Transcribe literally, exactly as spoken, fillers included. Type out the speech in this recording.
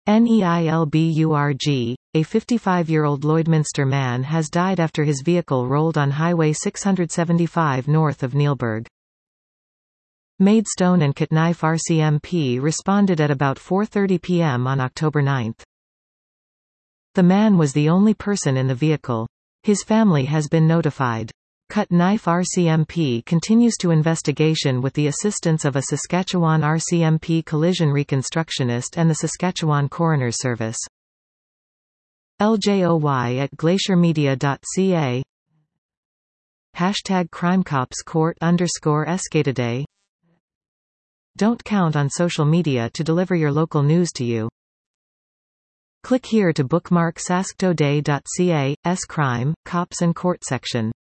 Neilburg, a fifty-five-year-old Lloydminster man has died after his vehicle rolled on Highway six seventy-five north of Neilburg. Maidstone and Catknife R C M P responded at about four thirty p m on October ninth. The man was the only person in the vehicle. His family has been notified. Catknife R C M P continues to investigation with the assistance of a Saskatchewan R C M P collision reconstructionist and the Saskatchewan Coroner's Service. L J O Y at glaciermedia dot c a. Hashtag crimecops court underscore escatoday. Don't count on social media to deliver your local news to you. Click here to bookmark sasktoday dot c a's crime, cops and court section.